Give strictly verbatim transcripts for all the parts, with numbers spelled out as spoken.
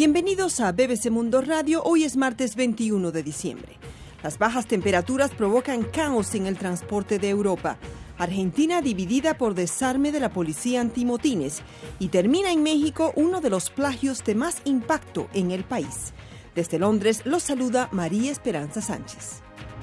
Bienvenidos a B B C Mundo Radio. Hoy es martes veintiuno de diciembre. Las bajas temperaturas provocan caos en el transporte de Europa. Argentina dividida por desarme de la policía antimotines. Y termina en México uno de los plagios de más impacto en el país. Desde Londres los saluda María Esperanza Sánchez.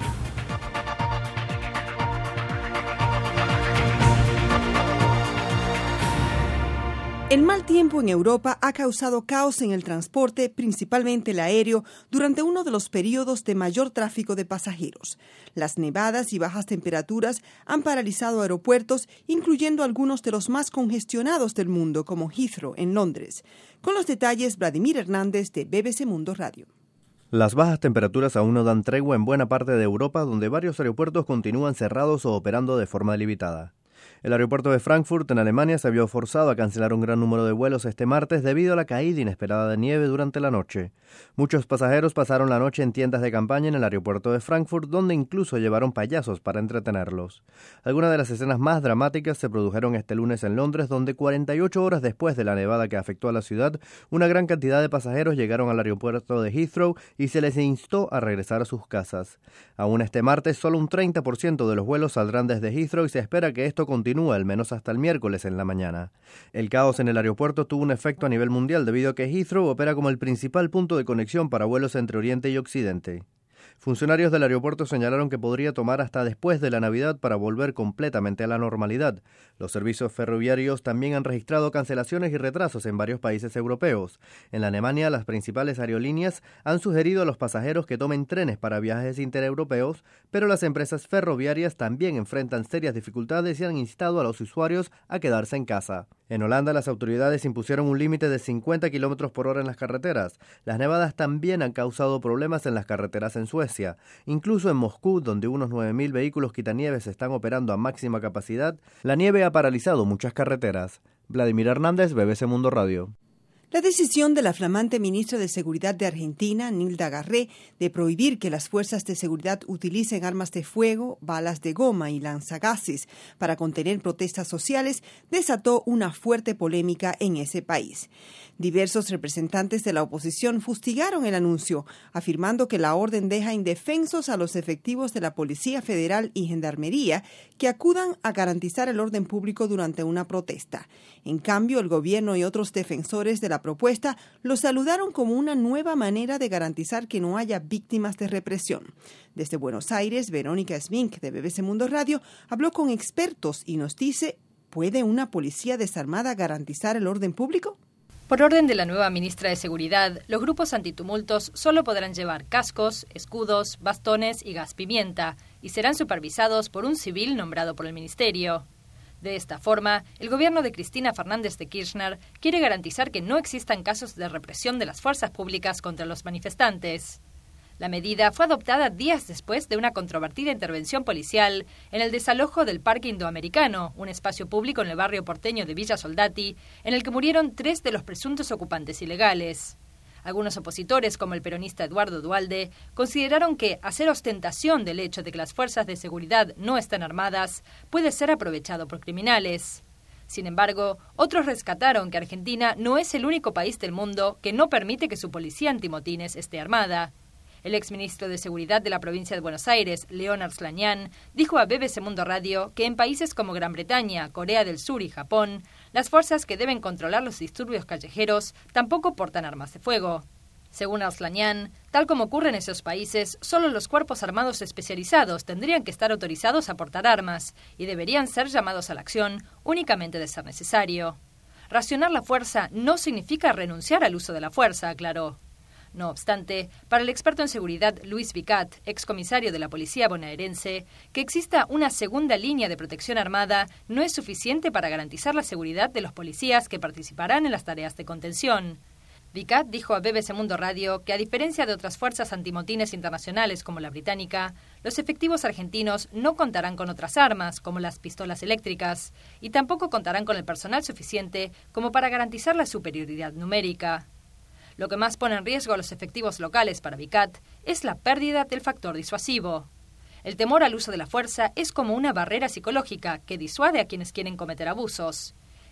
El mal tiempo en Europa ha causado caos en el transporte, principalmente el aéreo, durante uno de los periodos de mayor tráfico de pasajeros. Las nevadas y bajas temperaturas han paralizado aeropuertos, incluyendo algunos de los más congestionados del mundo, como Heathrow, en Londres. Con los detalles, Vladimir Hernández, de B B C Mundo Radio. Las bajas temperaturas aún no dan tregua en buena parte de Europa, donde varios aeropuertos continúan cerrados o operando de forma limitada. El aeropuerto de Frankfurt, en Alemania, se vio forzado a cancelar un gran número de vuelos este martes debido a la caída inesperada de nieve durante la noche. Muchos pasajeros pasaron la noche en tiendas de campaña en el aeropuerto de Frankfurt, donde incluso llevaron payasos para entretenerlos. Algunas de las escenas más dramáticas se produjeron este lunes en Londres, donde cuarenta y ocho horas después de la nevada que afectó a la ciudad, una gran cantidad de pasajeros llegaron al aeropuerto de Heathrow y se les instó a regresar a sus casas. Aún este martes, solo un treinta por ciento de los vuelos saldrán desde Heathrow y se espera que esto continúe al menos hasta el miércoles en la mañana. El caos en el aeropuerto tuvo un efecto a nivel mundial debido a que Heathrow opera como el principal punto de conexión para vuelos entre Oriente y Occidente. Funcionarios del aeropuerto señalaron que podría tomar hasta después de la Navidad para volver completamente a la normalidad. Los servicios ferroviarios también han registrado cancelaciones y retrasos en varios países europeos. En la Alemania, las principales aerolíneas han sugerido a los pasajeros que tomen trenes para viajes intereuropeos, pero las empresas ferroviarias también enfrentan serias dificultades y han instado a los usuarios a quedarse en casa. En Holanda, las autoridades impusieron un límite de cincuenta kilómetros por hora en las carreteras. Las nevadas también han causado problemas en las carreteras en Suecia. Incluso en Moscú, donde unos nueve mil vehículos quitanieves están operando a máxima capacidad, la nieve ha paralizado muchas carreteras. Vladimir Hernández, B B C Mundo Radio. La decisión de la flamante ministra de Seguridad de Argentina, Nilda Garré, de prohibir que las fuerzas de seguridad utilicen armas de fuego, balas de goma y lanzagases para contener protestas sociales, desató una fuerte polémica en ese país. Diversos representantes de la oposición fustigaron el anuncio, afirmando que la orden deja indefensos a los efectivos de la Policía Federal y Gendarmería que acudan a garantizar el orden público durante una protesta. En cambio, el gobierno y otros defensores de la propuesta lo saludaron como una nueva manera de garantizar que no haya víctimas de represión. Desde Buenos Aires, Verónica Smink, de B B C Mundo Radio, habló con expertos y nos dice, ¿puede una policía desarmada garantizar el orden público? Por orden de la nueva ministra de Seguridad, los grupos antitumultos solo podrán llevar cascos, escudos, bastones y gas pimienta, y serán supervisados por un civil nombrado por el ministerio. De esta forma, el gobierno de Cristina Fernández de Kirchner quiere garantizar que no existan casos de represión de las fuerzas públicas contra los manifestantes. La medida fue adoptada días después de una controvertida intervención policial en el desalojo del Parque Indoamericano, un espacio público en el barrio porteño de Villa Soldati, en el que murieron tres de los presuntos ocupantes ilegales. Algunos opositores, como el peronista Eduardo Duhalde, consideraron que hacer ostentación del hecho de que las fuerzas de seguridad no están armadas puede ser aprovechado por criminales. Sin embargo, otros rescataron que Argentina no es el único país del mundo que no permite que su policía antimotines esté armada. El exministro de Seguridad de la provincia de Buenos Aires, Leonard Slañán, dijo a B B C Mundo Radio que en países como Gran Bretaña, Corea del Sur y Japón, las fuerzas que deben controlar los disturbios callejeros tampoco portan armas de fuego. Según Arslañán, tal como ocurre en esos países, solo los cuerpos armados especializados tendrían que estar autorizados a portar armas y deberían ser llamados a la acción únicamente de ser necesario. Racionar la fuerza no significa renunciar al uso de la fuerza, aclaró. No obstante, para el experto en seguridad Luis Vicat, excomisario de la policía bonaerense, que exista una segunda línea de protección armada no es suficiente para garantizar la seguridad de los policías que participarán en las tareas de contención. Vicat dijo a B B C Mundo Radio que, a diferencia de otras fuerzas antimotines internacionales como la británica, los efectivos argentinos no contarán con otras armas, como las pistolas eléctricas, y tampoco contarán con el personal suficiente como para garantizar la superioridad numérica. Lo que más pone en riesgo a los efectivos locales para Vicat es la pérdida del factor disuasivo. El temor al uso de la fuerza es como una barrera psicológica que disuade a quienes quieren cometer abusos.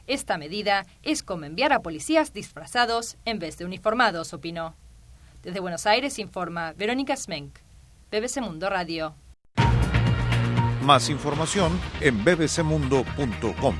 Esta medida es como enviar a policías disfrazados en vez de uniformados, opinó. Desde Buenos Aires informa Verónica Smenk, B B C Mundo Radio. Más información en b b c mundo punto com.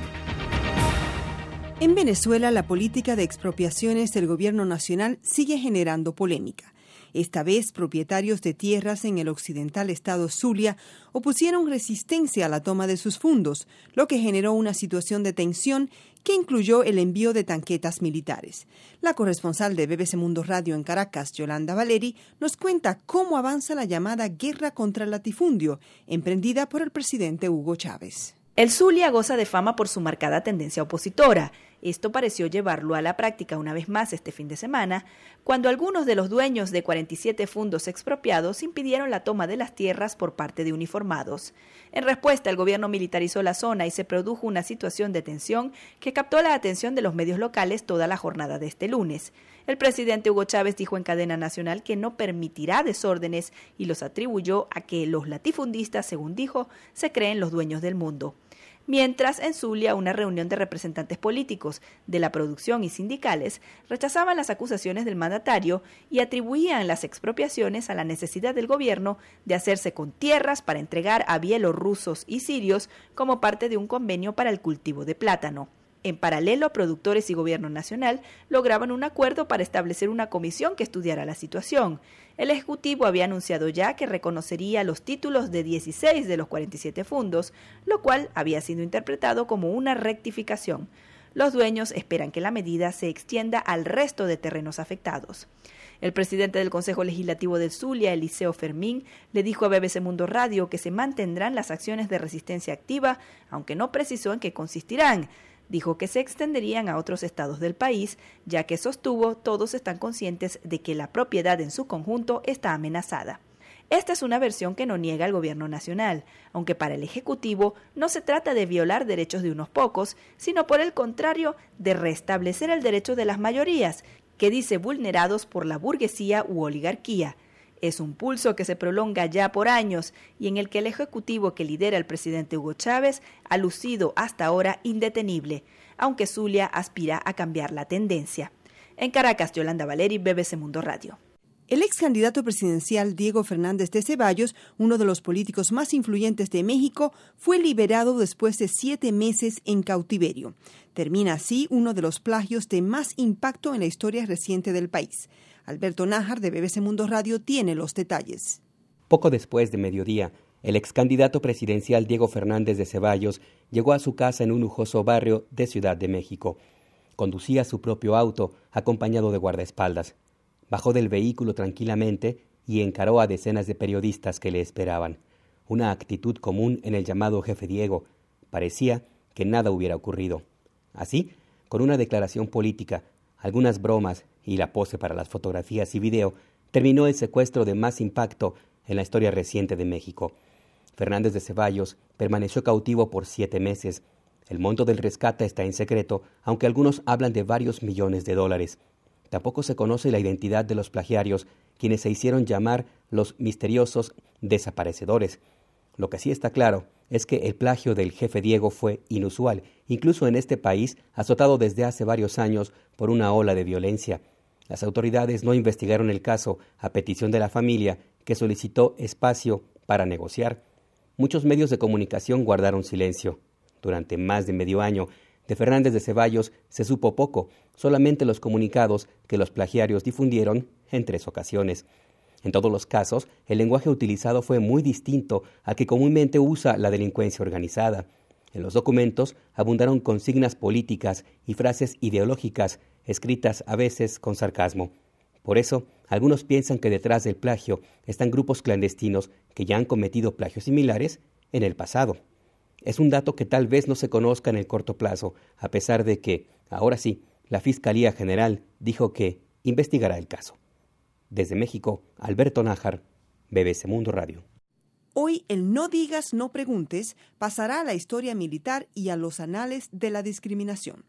En Venezuela, la política de expropiaciones del gobierno nacional sigue generando polémica. Esta vez, propietarios de tierras en el occidental estado Zulia opusieron resistencia a la toma de sus fundos, lo que generó una situación de tensión que incluyó el envío de tanquetas militares. La corresponsal de B B C Mundo Radio en Caracas, Yolanda Valeri, nos cuenta cómo avanza la llamada guerra contra el latifundio, emprendida por el presidente Hugo Chávez. El Zulia goza de fama por su marcada tendencia opositora. Esto pareció llevarlo a la práctica una vez más este fin de semana, cuando algunos de los dueños de cuarenta y siete fundos expropiados impidieron la toma de las tierras por parte de uniformados. En respuesta, el gobierno militarizó la zona y se produjo una situación de tensión que captó la atención de los medios locales toda la jornada de este lunes. El presidente Hugo Chávez dijo en cadena nacional que no permitirá desórdenes y los atribuyó a que los latifundistas, según dijo, se creen los dueños del mundo. Mientras, en Zulia, una reunión de representantes políticos de la producción y sindicales rechazaban las acusaciones del mandatario y atribuían las expropiaciones a la necesidad del gobierno de hacerse con tierras para entregar a bielorrusos y sirios como parte de un convenio para el cultivo de plátano. En paralelo, productores y gobierno nacional lograban un acuerdo para establecer una comisión que estudiara la situación. El Ejecutivo había anunciado ya que reconocería los títulos de dieciséis de los cuarenta y siete fundos, lo cual había sido interpretado como una rectificación. Los dueños esperan que la medida se extienda al resto de terrenos afectados. El presidente del Consejo Legislativo del Zulia, Eliseo Fermín, le dijo a B B C Mundo Radio que se mantendrán las acciones de resistencia activa, aunque no precisó en qué consistirán. Dijo que se extenderían a otros estados del país, ya que sostuvo todos están conscientes de que la propiedad en su conjunto está amenazada. Esta es una versión que no niega el gobierno nacional, aunque para el Ejecutivo no se trata de violar derechos de unos pocos, sino por el contrario de restablecer el derecho de las mayorías, que dice vulnerados por la burguesía u oligarquía. Es un pulso que se prolonga ya por años y en el que el Ejecutivo que lidera el presidente Hugo Chávez ha lucido hasta ahora indetenible, aunque Zulia aspira a cambiar la tendencia. En Caracas, Yolanda Valeri, B B C Mundo Radio. El ex candidato presidencial Diego Fernández de Ceballos, uno de los políticos más influyentes de México, fue liberado después de siete meses en cautiverio. Termina así uno de los plagios de más impacto en la historia reciente del país. Alberto Nájar, de B B C Mundo Radio, tiene los detalles. Poco después de mediodía, el ex candidato presidencial Diego Fernández de Ceballos llegó a su casa en un lujoso barrio de Ciudad de México. Conducía su propio auto, acompañado de guardaespaldas. Bajó del vehículo tranquilamente y encaró a decenas de periodistas que le esperaban. Una actitud común en el llamado jefe Diego. Parecía que nada hubiera ocurrido. Así, con una declaración política, algunas bromas y la pose para las fotografías y video, terminó el secuestro de más impacto en la historia reciente de México. Fernández de Ceballos permaneció cautivo por siete meses. El monto del rescate está en secreto, aunque algunos hablan de varios millones de dólares. Tampoco se conoce la identidad de los plagiarios, quienes se hicieron llamar los misteriosos desaparecedores. Lo que sí está claro es que el plagio del jefe Diego fue inusual, incluso en este país azotado desde hace varios años por una ola de violencia. Las autoridades no investigaron el caso a petición de la familia, que solicitó espacio para negociar. Muchos medios de comunicación guardaron silencio. Durante más de medio año, de Fernández de Ceballos se supo poco, solamente los comunicados que los plagiarios difundieron en tres ocasiones. En todos los casos, el lenguaje utilizado fue muy distinto al que comúnmente usa la delincuencia organizada. En los documentos abundaron consignas políticas y frases ideológicas, escritas a veces con sarcasmo. Por eso, algunos piensan que detrás del plagio están grupos clandestinos que ya han cometido plagios similares en el pasado. Es un dato que tal vez no se conozca en el corto plazo, a pesar de que, ahora sí, la Fiscalía General dijo que investigará el caso. Desde México, Alberto Nájar, B B C Mundo Radio. Hoy el no digas, no preguntes pasará a la historia militar y a los anales de la discriminación.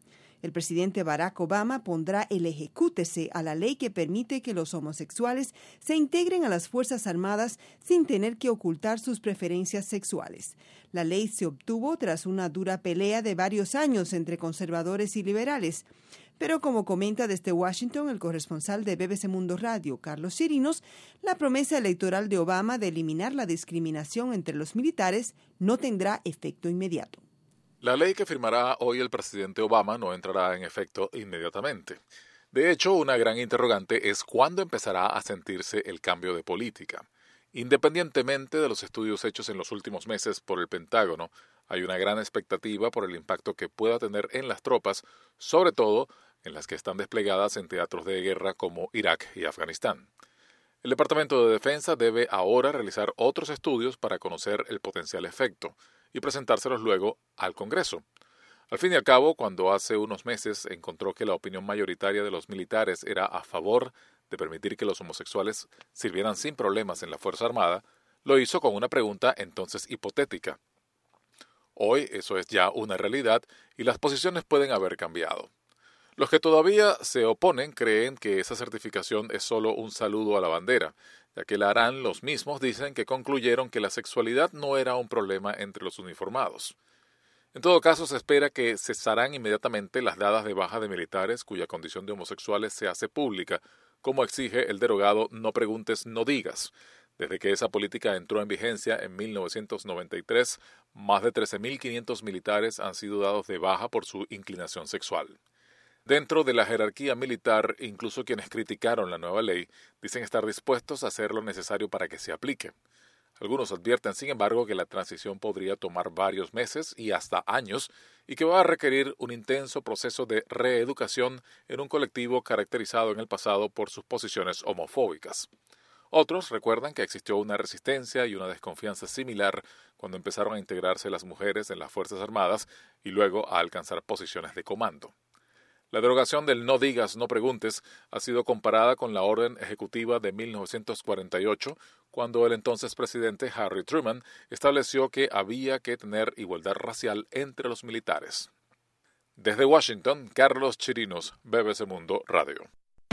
El presidente Barack Obama pondrá el ejecútese a la ley que permite que los homosexuales se integren a las Fuerzas Armadas sin tener que ocultar sus preferencias sexuales. La ley se obtuvo tras una dura pelea de varios años entre conservadores y liberales. Pero como comenta desde Washington el corresponsal de B B C Mundo Radio, Carlos Chirinos, la promesa electoral de Obama de eliminar la discriminación entre los militares no tendrá efecto inmediato. La ley que firmará hoy el presidente Obama no entrará en efecto inmediatamente. De hecho, una gran interrogante es cuándo empezará a sentirse el cambio de política. Independientemente de los estudios hechos en los últimos meses por el Pentágono, hay una gran expectativa por el impacto que pueda tener en las tropas, sobre todo en las que están desplegadas en teatros de guerra como Irak y Afganistán. El Departamento de Defensa debe ahora realizar otros estudios para conocer el potencial efecto y presentárselos luego al Congreso. Al fin y al cabo, cuando hace unos meses encontró que la opinión mayoritaria de los militares era a favor de permitir que los homosexuales sirvieran sin problemas en la Fuerza Armada, lo hizo con una pregunta entonces hipotética. Hoy eso es ya una realidad y las posiciones pueden haber cambiado. Los que todavía se oponen creen que esa certificación es solo un saludo a la bandera, ya que la harán los mismos dicen que concluyeron que la sexualidad no era un problema entre los uniformados. En todo caso, se espera que cesarán inmediatamente las dadas de baja de militares cuya condición de homosexuales se hace pública, como exige el derogado No preguntes, no digas. Desde que esa política entró en vigencia en mil novecientos noventa y tres, más de trece mil quinientos militares han sido dados de baja por su inclinación sexual. Dentro de la jerarquía militar, incluso quienes criticaron la nueva ley dicen estar dispuestos a hacer lo necesario para que se aplique. Algunos advierten, sin embargo, que la transición podría tomar varios meses y hasta años y que va a requerir un intenso proceso de reeducación en un colectivo caracterizado en el pasado por sus posiciones homofóbicas. Otros recuerdan que existió una resistencia y una desconfianza similar cuando empezaron a integrarse las mujeres en las Fuerzas Armadas y luego a alcanzar posiciones de comando. La derogación del no digas, no preguntes ha sido comparada con la orden ejecutiva de mil novecientos cuarenta y ocho, cuando el entonces presidente Harry Truman estableció que había que tener igualdad racial entre los militares. Desde Washington, Carlos Chirinos, B B C Mundo Radio.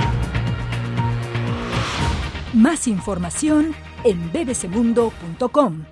Más información en b b c mundo punto com.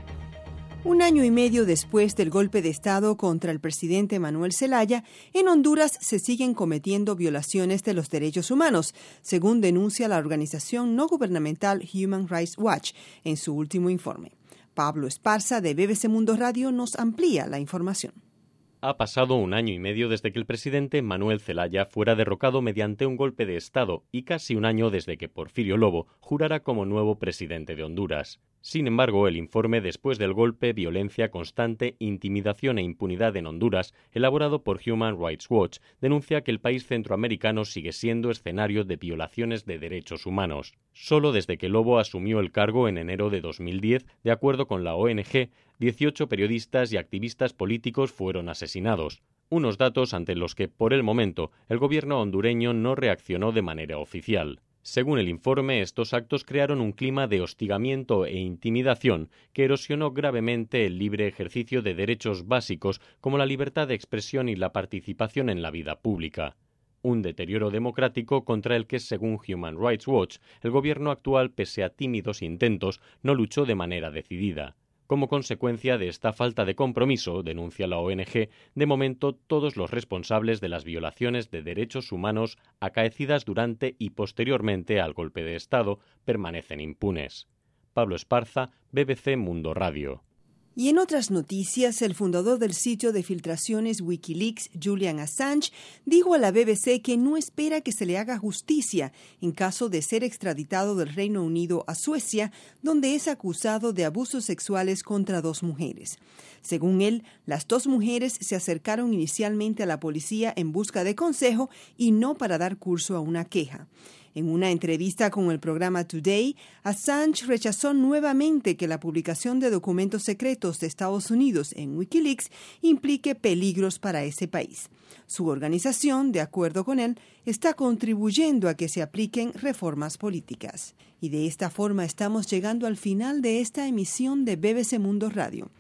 Un año y medio después del golpe de Estado contra el presidente Manuel Zelaya, en Honduras se siguen cometiendo violaciones de los derechos humanos, según denuncia la organización no gubernamental Human Rights Watch en su último informe. Pablo Esparza, de B B C Mundo Radio, nos amplía la información. Ha pasado un año y medio desde que el presidente Manuel Zelaya fuera derrocado mediante un golpe de Estado y casi un año desde que Porfirio Lobo jurara como nuevo presidente de Honduras. Sin embargo, el informe Después del golpe, violencia constante, intimidación e impunidad en Honduras, elaborado por Human Rights Watch, denuncia que el país centroamericano sigue siendo escenario de violaciones de derechos humanos. Solo desde que Lobo asumió el cargo en enero de dos mil diez, de acuerdo con la O N G, dieciocho periodistas y activistas políticos fueron asesinados. Unos datos ante los que, por el momento, el gobierno hondureño no reaccionó de manera oficial. Según el informe, estos actos crearon un clima de hostigamiento e intimidación que erosionó gravemente el libre ejercicio de derechos básicos como la libertad de expresión y la participación en la vida pública. Un deterioro democrático contra el que, según Human Rights Watch, el gobierno actual, pese a tímidos intentos, no luchó de manera decidida. Como consecuencia de esta falta de compromiso, denuncia la O N G, de momento todos los responsables de las violaciones de derechos humanos acaecidas durante y posteriormente al golpe de Estado permanecen impunes. Pablo Esparza, B B C Mundo Radio. Y en otras noticias, el fundador del sitio de filtraciones Wikileaks, Julian Assange, dijo a la B B C que no espera que se le haga justicia en caso de ser extraditado del Reino Unido a Suecia, donde es acusado de abusos sexuales contra dos mujeres. Según él, las dos mujeres se acercaron inicialmente a la policía en busca de consejo y no para dar curso a una queja. En una entrevista con el programa Today, Assange rechazó nuevamente que la publicación de documentos secretos de Estados Unidos en Wikileaks implique peligros para ese país. Su organización, de acuerdo con él, está contribuyendo a que se apliquen reformas políticas. Y de esta forma estamos llegando al final de esta emisión de B B C Mundo Radio.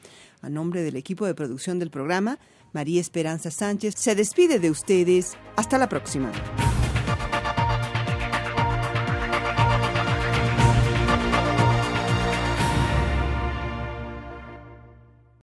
A nombre del equipo de producción del programa, María Esperanza Sánchez se despide de ustedes. Hasta la próxima.